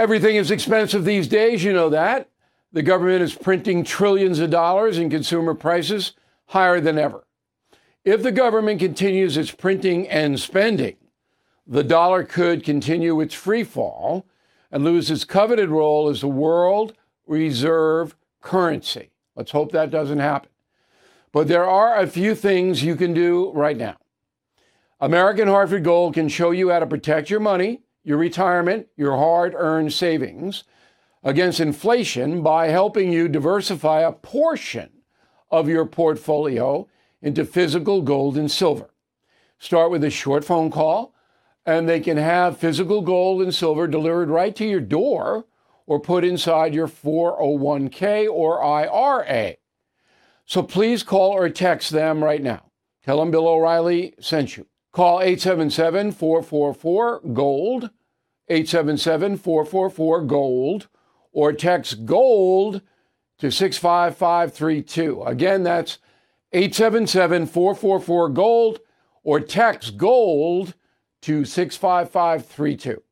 Everything is expensive these days, you know that. The government is printing trillions of dollars and consumer prices higher than ever. If the government continues its printing and spending, the dollar could continue its free fall and lose its coveted role as the world reserve currency. Let's hope that doesn't happen. But there are a few things you can do right now. American Hartford Gold can show you how to protect your money, your retirement, your hard-earned savings against inflation by helping you diversify a portion of your portfolio into physical gold and silver. Start with a short phone call, and they can have physical gold and silver delivered right to your door or put inside your 401k or IRA. So please call or text them right now. Tell them Bill O'Reilly sent you. Call 877-444-GOLD, 877-444-GOLD, or text GOLD to 65532. Again, that's 877-444-GOLD, or text GOLD to 65532.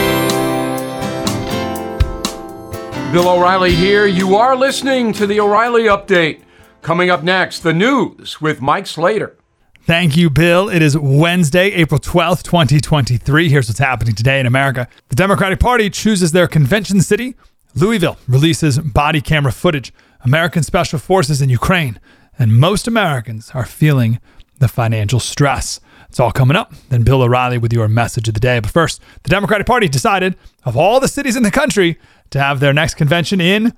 Bill O'Reilly here. You are listening to the O'Reilly Update. Coming up next, the news with Mike Slater. Thank you, Bill. It is Wednesday, April 12th, 2023. Here's what's happening today in America. The Democratic Party chooses their convention city. Louisville releases body camera footage. American Special Forces in Ukraine. And most Americans are feeling the financial stress. It's all coming up. Then Bill O'Reilly with your message of the day. But first, the Democratic Party decided, of all the cities in the country, to have their next convention in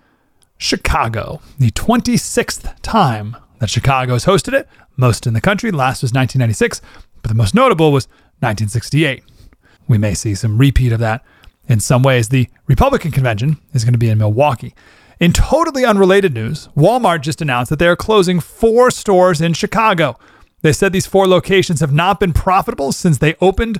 Chicago. The 26th time that Chicago has hosted it. Most in the country. Last was 1996, but the most notable was 1968. We may see some repeat of that in some ways. The Republican convention is going to be in Milwaukee. In totally unrelated news, Walmart just announced that they are closing 4 stores in Chicago. They said these 4 locations have not been profitable since they opened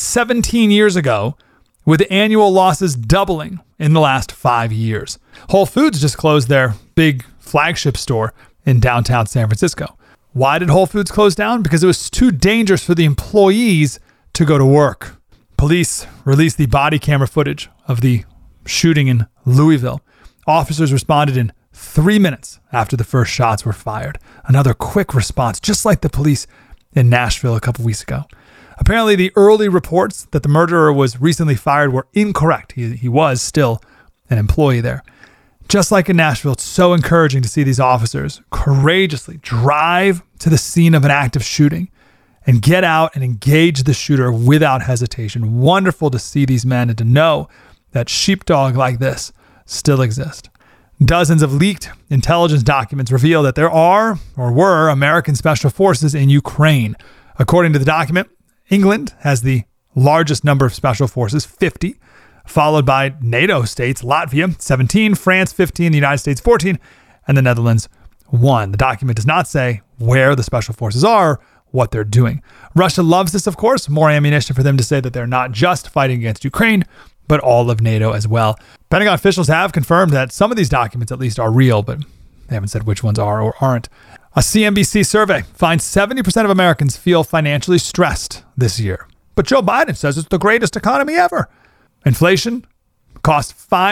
17 years ago, with annual losses doubling in the last 5 years. Whole Foods just closed their big flagship store in downtown San Francisco. Why did Whole Foods close down? Because it was too dangerous for the employees to go to work. Police released the body camera footage of the shooting in Louisville. Officers responded in 3 minutes after the first shots were fired. Another quick response, just like the police in Nashville a couple weeks ago. Apparently, the early reports that the murderer was recently fired were incorrect. He was still an employee there. Just like in Nashville, it's so encouraging to see these officers courageously drive to the scene of an active shooting and get out and engage the shooter without hesitation. Wonderful to see these men and to know that sheepdog like this still exist. Dozens of leaked intelligence documents reveal that there are or were American special forces in Ukraine. According to the document, England has the largest number of special forces, 50, followed by NATO states, Latvia, 17, France, 15, the United States, 14, and the Netherlands, 1. The document does not say where the special forces are, what they're doing. Russia loves this, of course, more ammunition for them to say that they're not just fighting against Ukraine, but all of NATO as well. Pentagon officials have confirmed that some of these documents at least are real, but they haven't said which ones are or aren't. A CNBC survey finds 70% of Americans feel financially stressed this year. But Joe Biden says it's the greatest economy ever. Inflation costs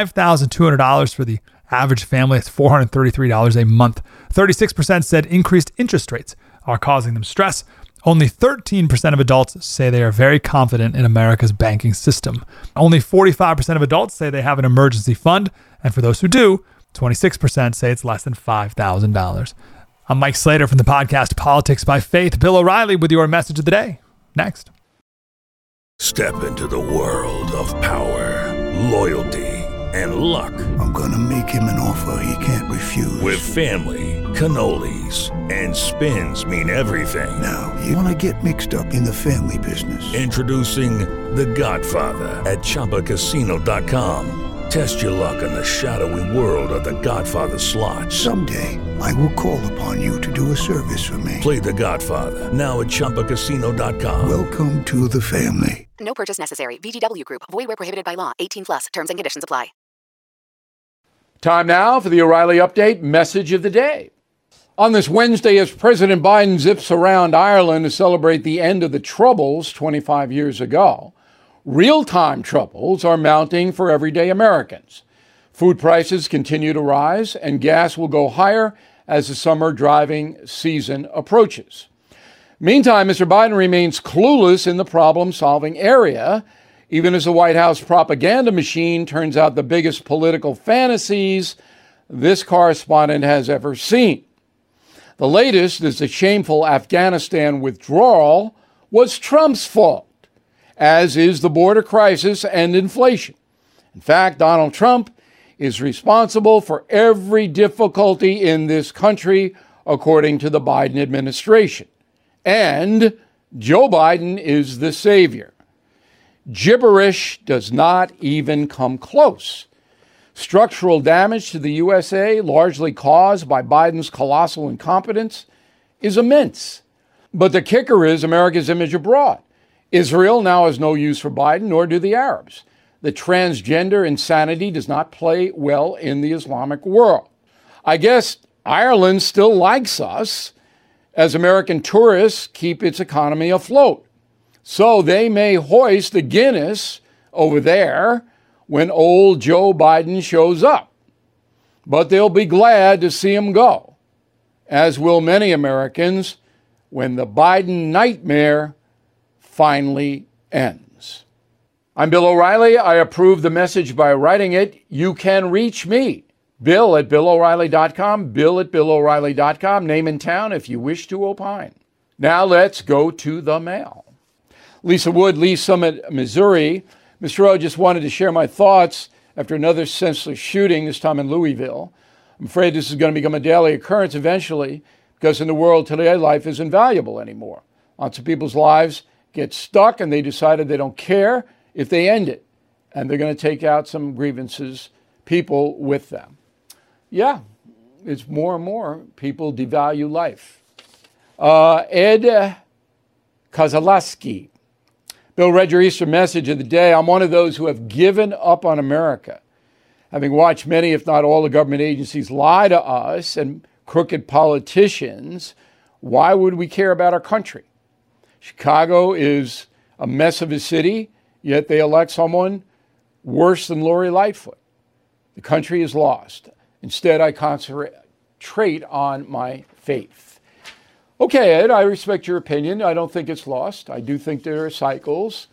$5,200 for the average family. It's $433 a month. 36% said increased interest rates are causing them stress. Only 13% of adults say they are very confident in America's banking system. Only 45% of adults say they have an emergency fund. And for those who do, 26% say it's less than $5,000. I'm Mike Slater from the podcast Politics by Faith. Bill O'Reilly with your message of the day. Next. Step into the world of power, loyalty, and luck. I'm going to make him an offer he can't refuse. With family, cannolis, and spins mean everything. Now, you want to get mixed up in the family business. Introducing The Godfather at ChumbaCasino.com. Test your luck in the shadowy world of The Godfather slot. Someday, I will call upon you to do a service for me. Play The Godfather, now at ChumbaCasino.com. Welcome to the family. No purchase necessary. VGW Group. Void where prohibited by law. 18 plus. Terms and conditions apply. Time now for the O'Reilly Update message of the day. On this Wednesday, as President Biden zips around Ireland to celebrate the end of the Troubles 25 years ago, Real-time troubles are mounting for everyday Americans. Food prices continue to rise, and gas will go higher as the summer driving season approaches. Meantime, Mr. Biden remains clueless in the problem-solving area, even as the White House propaganda machine turns out the biggest political fantasies this correspondent has ever seen. The latest is the shameful Afghanistan withdrawal was Trump's fault, as is the border crisis and inflation. In fact, Donald Trump is responsible for every difficulty in this country, according to the Biden administration. And Joe Biden is the savior. Gibberish does not even come close. Structural damage to the USA, largely caused by Biden's colossal incompetence, is immense. But the kicker is America's image abroad. Israel now has no use for Biden, nor do the Arabs. The transgender insanity does not play well in the Islamic world. I guess Ireland still likes us, as American tourists keep its economy afloat. So they may hoist the Guinness over there when old Joe Biden shows up. But they'll be glad to see him go, as will many Americans, when the Biden nightmare finally ends. I'm Bill O'Reilly. I approve the message by writing it. You can reach me, Bill at BillO'Reilly.com, Bill at BillO'Reilly.com, name and town if you wish to opine. Now let's go to the mail. Lisa Wood, Lee Summit, Missouri. Mr. O, just wanted to share my thoughts after another senseless shooting, this time in Louisville. I'm afraid this is going to become a daily occurrence eventually, because in the world today, life isn't valuable anymore. Lots of people's lives get stuck, and they decided they don't care if they end it, and they're going to take out some grievances, people with them. Yeah, it's more and more people devalue life. Ed Kozalowski. Bill, read your Easter message of the day. I'm one of those who have given up on America. Having watched many, if not all, the government agencies lie to us and crooked politicians, why would we care about our country? Chicago is a mess of a city, yet they elect someone worse than Lori Lightfoot. The country is lost. Instead, I concentrate on my faith. Okay, Ed, I respect your opinion. I don't think it's lost. I do think there are cycles,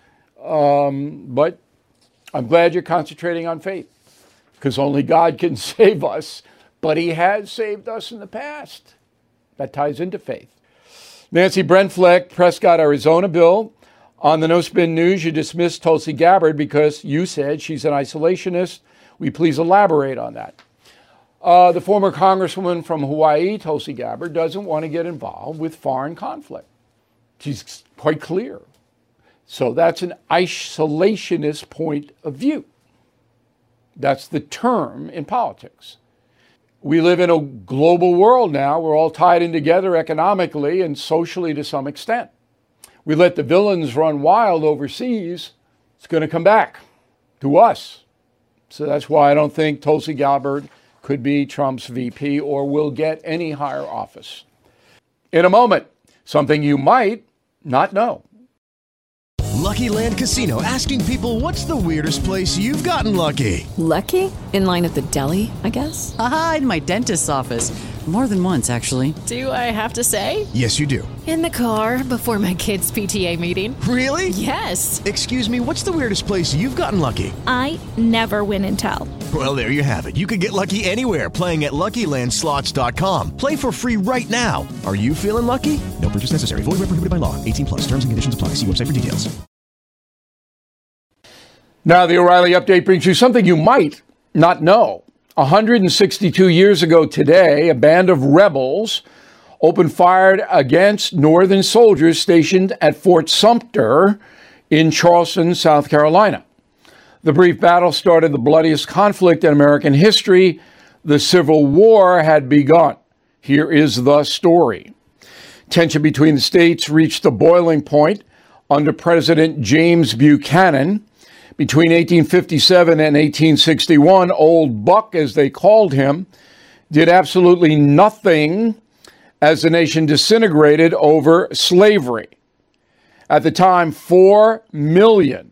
but I'm glad you're concentrating on faith, because only God can save us, but he has saved us in the past. That ties into faith. Nancy Brentfleck, Prescott, Arizona. Bill, on the No Spin News, you dismissed Tulsi Gabbard because you said she's an isolationist. Will you please elaborate on that? The former congresswoman from Hawaii, Tulsi Gabbard, doesn't want to get involved with foreign conflict. She's quite clear. So that's an isolationist point of view. That's the term in politics. We live in a global world now. We're all tied in together economically and socially to some extent. We let the villains run wild overseas, it's going to come back to us. So that's why I don't think Tulsi Gabbard could be Trump's VP or will get any higher office. In a moment, something you might not know. Lucky Land Casino, asking people, what's the weirdest place you've gotten lucky? Lucky? In line at the deli, I guess? Aha, in my dentist's office. More than once, actually. Do I have to say? Yes, you do. In the car before my kids' PTA meeting. Really? Yes. Excuse me, what's the weirdest place you've gotten lucky? I never win and tell. Well, there you have it. You can get lucky anywhere, playing at LuckyLandSlots.com. Play for free right now. Are you feeling lucky? No purchase necessary. Void where prohibited by law. 18+. Terms and conditions apply. See website for details. Now, the O'Reilly Update brings you something you might not know. 162 years ago today, a band of rebels opened fire against Northern soldiers stationed at Fort Sumter in Charleston, South Carolina. The brief battle started the bloodiest conflict in American history. The Civil War had begun. Here is the story. Tension between the states reached the boiling point under President James Buchanan. Between 1857 and 1861, Old Buck, as they called him, did absolutely nothing as the nation disintegrated over slavery. At the time, 4 million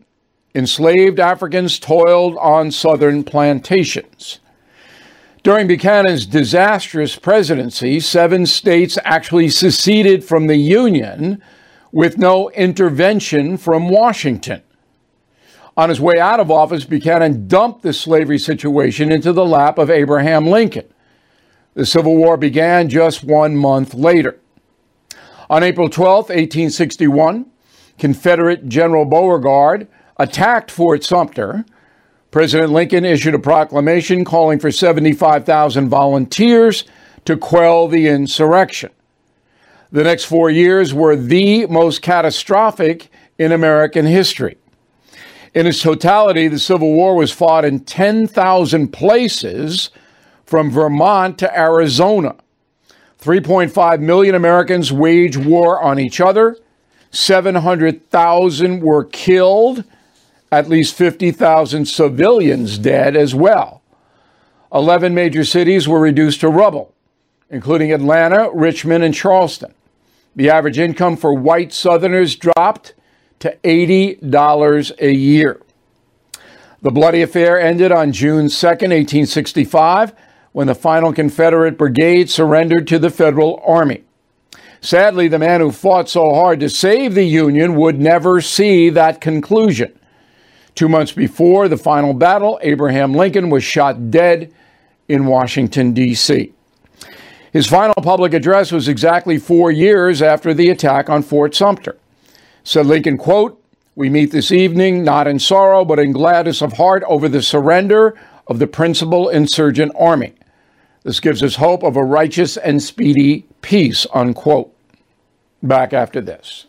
enslaved Africans toiled on southern plantations. During Buchanan's disastrous presidency, 7 states actually seceded from the Union with no intervention from Washington. On his way out of office, Buchanan dumped the slavery situation into the lap of Abraham Lincoln. The Civil War began just 1 month later. On April 12, 1861, Confederate General Beauregard attacked Fort Sumter. President Lincoln issued a proclamation calling for 75,000 volunteers to quell the insurrection. The next 4 years were the most catastrophic in American history. In its totality, the Civil War was fought in 10,000 places from Vermont to Arizona. 3.5 million Americans waged war on each other. 700,000 were killed, at least 50,000 civilians dead as well. 11 major cities were reduced to rubble, including Atlanta, Richmond, and Charleston. The average income for white Southerners dropped to $80 a year. The bloody affair ended on June 2nd, 1865, when the final Confederate brigade surrendered to the Federal Army. Sadly, the man who fought so hard to save the Union would never see that conclusion. 2 months before the final battle, Abraham Lincoln was shot dead in Washington, D.C. His final public address was exactly 4 years after the attack on Fort Sumter. Said Lincoln, quote, "We meet this evening not in sorrow but in gladness of heart over the surrender of the principal insurgent army. This gives us hope of a righteous and speedy peace," unquote. Back after this.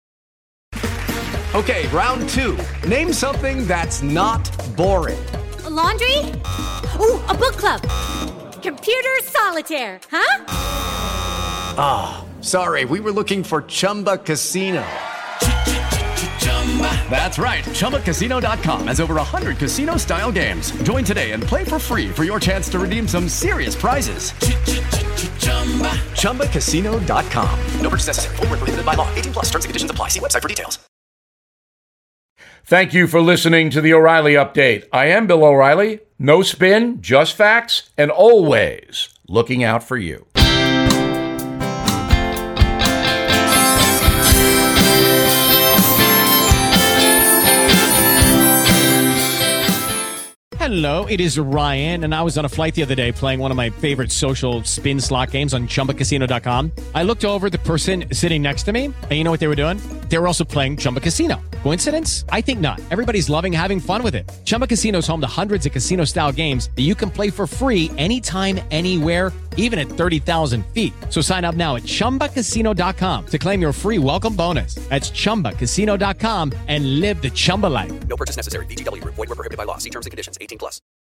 Okay, round 2. Name something that's not boring. A laundry? Ooh, a book club. Computer solitaire, huh? Ah, oh, sorry, we were looking for Chumba Casino. That's right. ChumbaCasino.com has over 100 casino-style games. Join today and play for free for your chance to redeem some serious prizes. ChumbaCasino.com. No purchase necessary. Void where prohibited by law. 18 plus. Terms and conditions apply. See website for details. Thank you for listening to the O'Reilly Update. I am Bill O'Reilly. No spin, just facts, and always looking out for you. Hello, it is Ryan, and I was on a flight the other day playing one of my favorite social spin slot games on ChumbaCasino.com. I looked over at the person sitting next to me, and you know what they were doing? They were also playing Chumba Casino. Coincidence? I think not. Everybody's loving having fun with it. Chumba Casino is home to hundreds of casino-style games that you can play for free anytime, anywhere, even at 30,000 feet. So sign up now at ChumbaCasino.com to claim your free welcome bonus. That's ChumbaCasino.com and live the Chumba life. No purchase necessary. VGW. Void where prohibited by law. See terms and conditions. 18 plus.